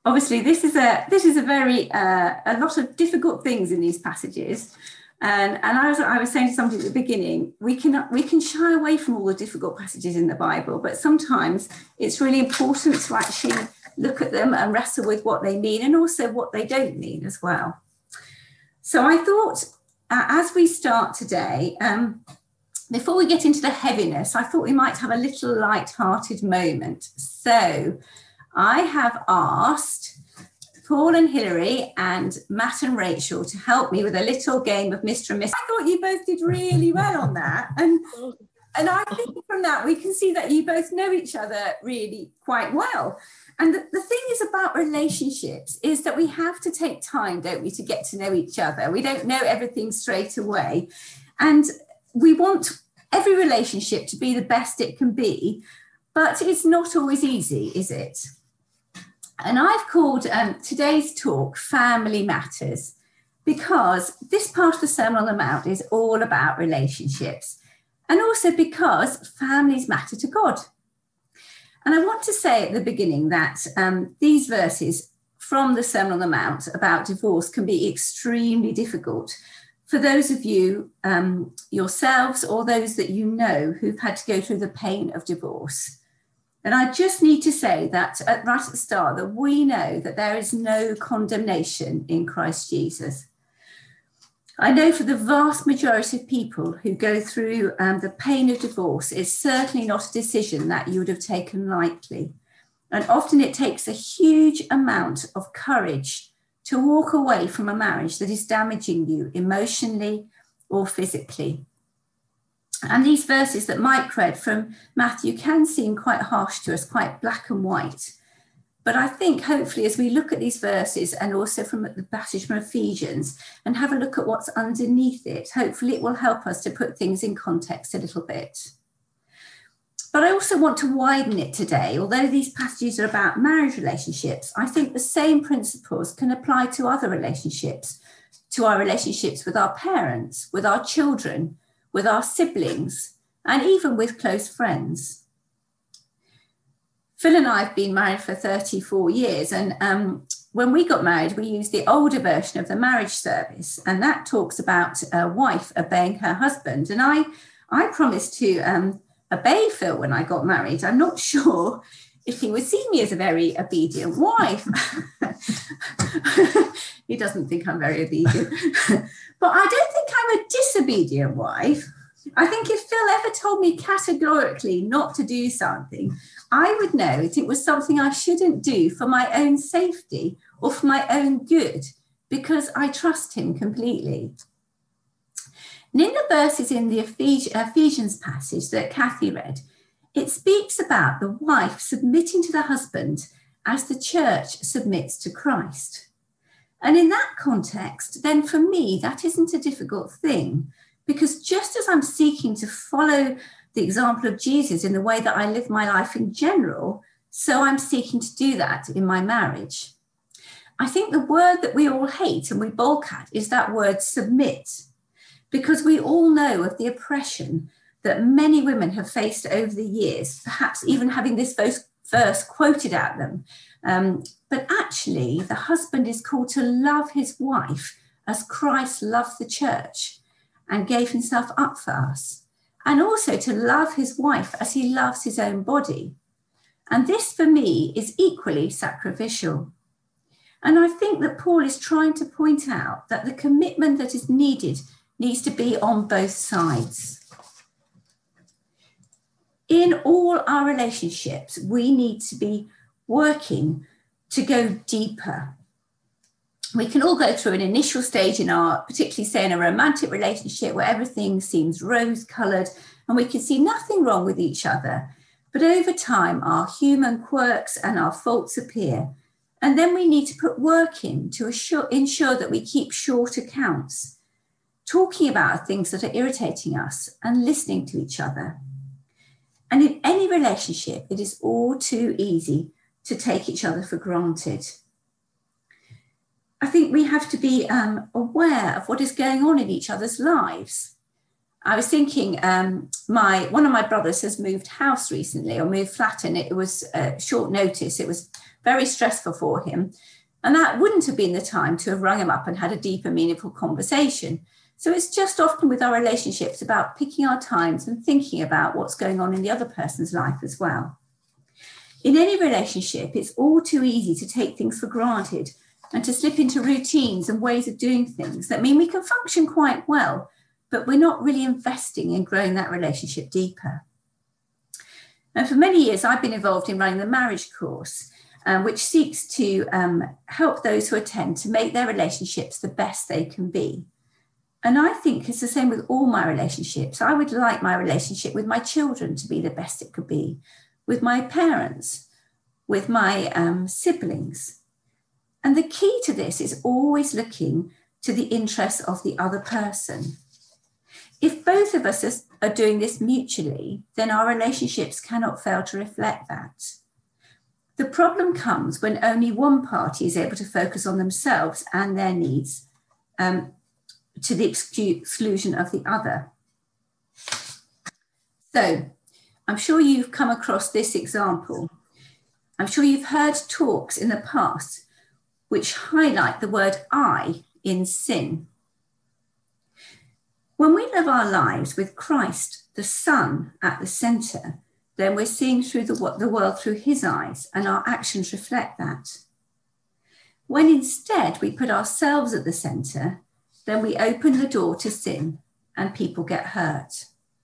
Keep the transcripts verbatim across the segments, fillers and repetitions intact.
obviously this is a this is a very uh, a lot of difficult things in these passages, and and I was I was saying to somebody at the beginning, we can we can shy away from all the difficult passages in the Bible, but sometimes it's really important to actually look at them and wrestle with what they mean and also what they don't mean as well. So I thought, uh, as we start today, um, before we get into the heaviness, I thought we might have a little light-hearted moment. So I have asked Paul and Hilary and Matt and Rachel to help me with a little game of Mister and Miss. I thought you both did really well on that. And, and I think from that, we can see that you both know each other really quite well. And the, the thing is about relationships is that we have to take time, don't we, to get to know each other. We don't know everything straight away. And we want every relationship to be the best it can be, but it's not always easy, is it? And I've called um, today's talk Family Matters, because this part of the Sermon on the Mount is all about relationships, and also because families matter to God. And I want to say at the beginning that um, these verses from the Sermon on the Mount about divorce can be extremely difficult for those of you um, yourselves or those that you know who've had to go through the pain of divorce. And I just need to say that at, right at the start, that we know that there is no condemnation in Christ Jesus. I know for the vast majority of people who go through um, the pain of divorce, it's certainly not a decision that you would have taken lightly. And often it takes a huge amount of courage to walk away from a marriage that is damaging you emotionally or physically. And these verses that Mike read from Matthew can seem quite harsh to us, quite black and white. But I think hopefully as we look at these verses and also from the passage from Ephesians and have a look at what's underneath it, hopefully it will help us to put things in context a little bit. But I also want to widen it today. Although these passages are about marriage relationships, I think the same principles can apply to other relationships, to our relationships with our parents, with our children, with our siblings, and even with close friends. Phil and I have been married for thirty-four years, and um, when we got married, we used the older version of the marriage service, and that talks about a wife obeying her husband. And I, I promised to um, obey Phil when I got married. I'm not sure if he would see me as a very obedient wife. He doesn't think I'm very obedient. But I don't think I'm a disobedient wife. I think if Phil ever told me categorically not to do something, I would know that it was something I shouldn't do for my own safety or for my own good, because I trust him completely. And in the verses in the Ephesians passage that Kathy read, it speaks about the wife submitting to the husband as the church submits to Christ. And in that context, then for me, that isn't a difficult thing, because just as I'm seeking to follow the example of Jesus in the way that I live my life in general, so I'm seeking to do that in my marriage. I think the word that we all hate and we balk at is that word submit, because we all know of the oppression that many women have faced over the years, perhaps even having this verse quoted at them. Um, but actually, the husband is called to love his wife as Christ loved the church and gave himself up for us, and also to love his wife as he loves his own body. And this, for me, is equally sacrificial. And I think that Paul is trying to point out that the commitment that is needed needs to be on both sides. In all our relationships, we need to be working to go deeper. We can all go through an initial stage in our, particularly say in a romantic relationship, where everything seems rose-coloured and we can see nothing wrong with each other. But over time, our human quirks and our faults appear. And then we need to put work in to assure, ensure that we keep short accounts, talking about things that are irritating us and listening to each other. And in any relationship, it is all too easy to take each other for granted. I think we have to be um, aware of what is going on in each other's lives. I was thinking, um, my one of my brothers has moved house recently, or moved flat, and it was uh, short notice. It was very stressful for him. And that wouldn't have been the time to have rung him up and had a deeper, meaningful conversation. So it's just often with our relationships about picking our times and thinking about what's going on in the other person's life as well. In any relationship, it's all too easy to take things for granted and to slip into routines and ways of doing things that mean we can function quite well, but we're not really investing in growing that relationship deeper. And for many years, I've been involved in running the marriage course, um, which seeks to um, help those who attend to make their relationships the best they can be. And I think it's the same with all my relationships. I would like my relationship with my children to be the best it could be, with my parents, with my um, siblings. And the key to this is always looking to the interests of the other person. If both of us are doing this mutually, then our relationships cannot fail to reflect that. The problem comes when only one party is able to focus on themselves and their needs um, to the exclusion of the other. So I'm sure you've come across this example. I'm sure you've heard talks in the past which highlight the word I in sin. When we live our lives with Christ, the Son, at the centre, then we're seeing through the, the world through his eyes, and our actions reflect that. When instead we put ourselves at the centre, then we open the door to sin and people get hurt.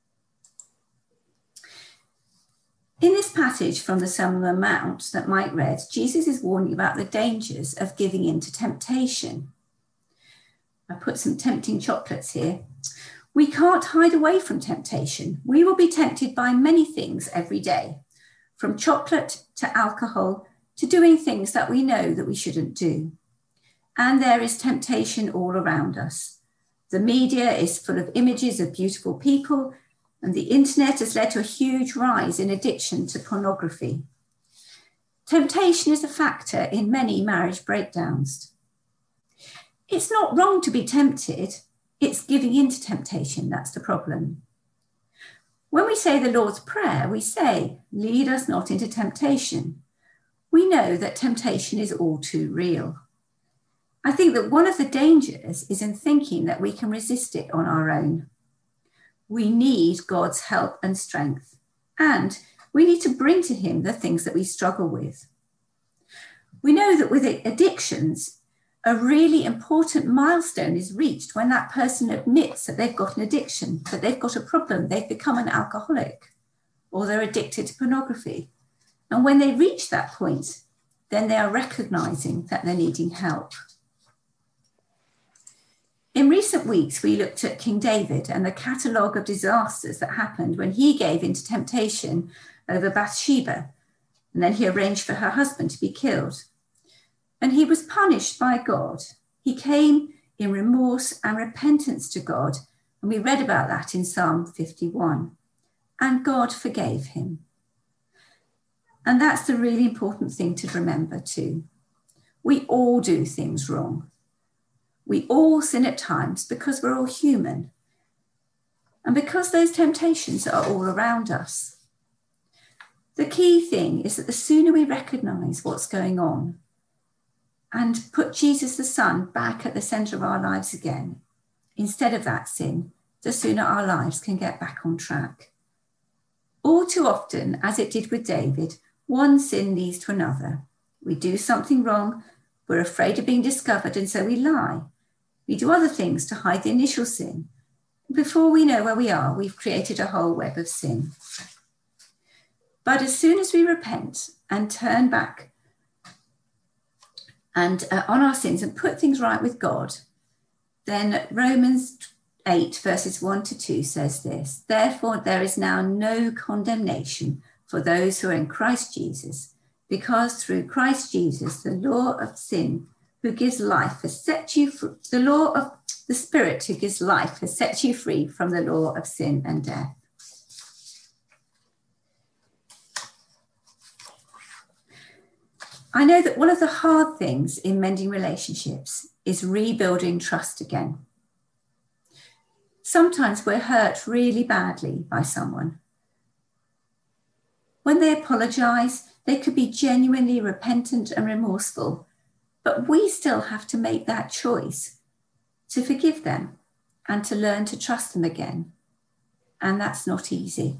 In this passage from the Sermon on the Mount that Mike read, Jesus is warning about the dangers of giving in to temptation. I put some tempting chocolates here. We can't hide away from temptation. We will be tempted by many things every day, from chocolate to alcohol to doing things that we know that we shouldn't do. And there is temptation all around us. The media is full of images of beautiful people, and the internet has led to a huge rise in addiction to pornography. Temptation is a factor in many marriage breakdowns. It's not wrong to be tempted. It's giving in to temptation that's the problem. When we say the Lord's Prayer, we say, lead us not into temptation. We know that temptation is all too real. I think that one of the dangers is in thinking that we can resist it on our own. We need God's help and strength, and we need to bring to him the things that we struggle with. We know that with addictions, a really important milestone is reached when that person admits that they've got an addiction, that they've got a problem, they've become an alcoholic, or they're addicted to pornography. And when they reach that point, then they are recognizing that they're needing help. In recent weeks, we looked at King David and the catalogue of disasters that happened when he gave in to temptation over Bathsheba, and then he arranged for her husband to be killed. And he was punished by God. He came in remorse and repentance to God, and we read about that in Psalm fifty-one. And God forgave him. And that's the really important thing to remember too. We all do things wrong. We all sin at times because we're all human. And because those temptations are all around us. The key thing is that the sooner we recognize what's going on and put Jesus the Son back at the center of our lives again, instead of that sin, the sooner our lives can get back on track. All too often, as it did with David, one sin leads to another. We do something wrong, we're afraid of being discovered, and so we lie. We do other things to hide the initial sin. Before we know where we are, we've created a whole web of sin. But as soon as we repent and turn back and uh, on our sins and put things right with God, then Romans eight verses one to two says this: therefore there is now no condemnation for those who are in Christ Jesus, because through Christ Jesus, the law of sin who gives life has set you free, the law of the Spirit who gives life has set you free from the law of sin and death. I know that one of the hard things in mending relationships is rebuilding trust again. Sometimes we're hurt really badly by someone. When they apologise, they could be genuinely repentant and remorseful, but we still have to make that choice to forgive them and to learn to trust them again. And that's not easy.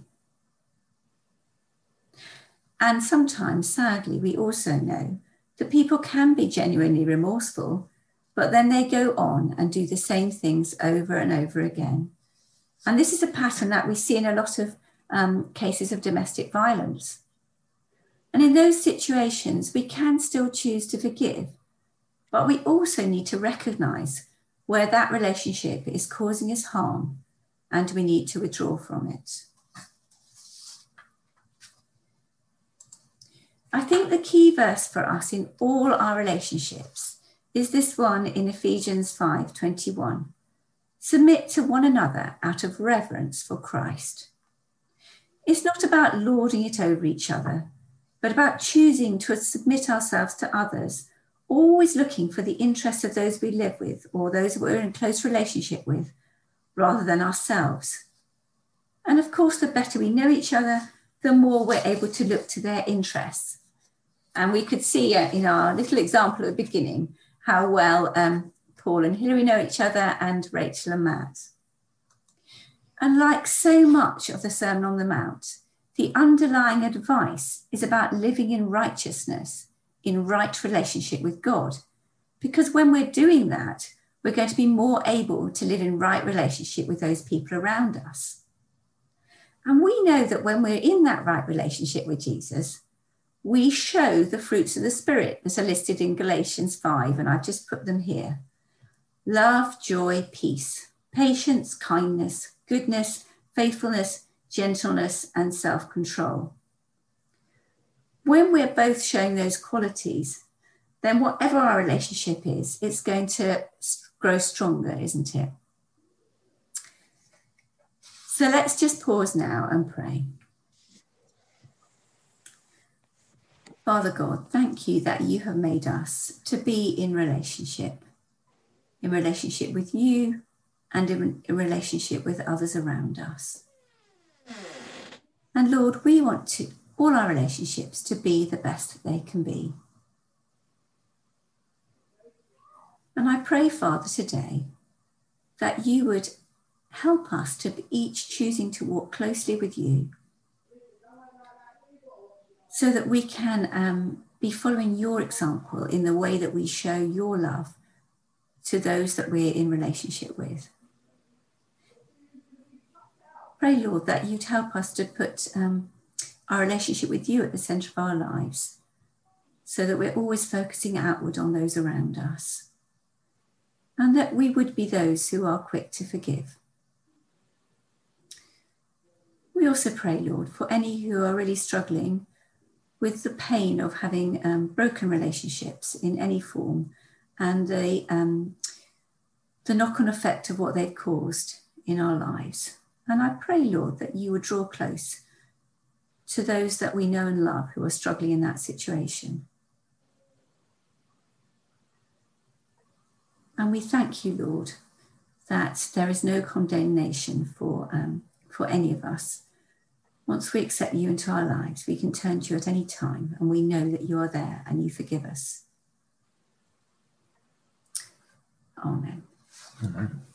And sometimes, sadly, we also know that people can be genuinely remorseful, but then they go on and do the same things over and over again. And this is a pattern that we see in a lot of um, cases of domestic violence. And in those situations, we can still choose to forgive, but we also need to recognise where that relationship is causing us harm and we need to withdraw from it. I think the key verse for us in all our relationships is this one in Ephesians five twenty-one. Submit to one another out of reverence for Christ. It's not about lording it over each other, but about choosing to submit ourselves to others, always looking for the interests of those we live with or those we're in close relationship with, rather than ourselves. And of course, the better we know each other, the more we're able to look to their interests. And we could see uh, in our little example at the beginning how well um, Paul and Hilary know each other, and Rachel and Matt. And like so much of the Sermon on the Mount, the underlying advice is about living in righteousness, in right relationship with God. Because when we're doing that, we're going to be more able to live in right relationship with those people around us. And we know that when we're in that right relationship with Jesus, we show the fruits of the Spirit that are listed in Galatians five, and I've just put them here. Love, joy, peace, patience, kindness, goodness, faithfulness, gentleness, and self-control. When we're both showing those qualities, then whatever our relationship is, it's going to grow stronger, isn't it? So let's just pause now and pray. Father God, thank you that you have made us to be in relationship, in relationship with you and in, in relationship with others around us. And Lord, we want to all our relationships to be the best that they can be. And I pray, Father, today that you would help us to be each choosing to walk closely with you, so that we can um, be following your example in the way that we show your love to those that we're in relationship with. Pray, Lord, that you'd help us to put um, our relationship with you at the centre of our lives, so that we're always focusing outward on those around us, and that we would be those who are quick to forgive. We also pray, Lord, for any who are really struggling with the pain of having um, broken relationships in any form, and the, um, the knock-on effect of what they've caused in our lives. And I pray, Lord, that you would draw close to those that we know and love who are struggling in that situation. And we thank you, Lord, that there is no condemnation for, um, for any of us. Once we accept you into our lives, we can turn to you at any time, and we know that you are there and you forgive us. Amen. Amen.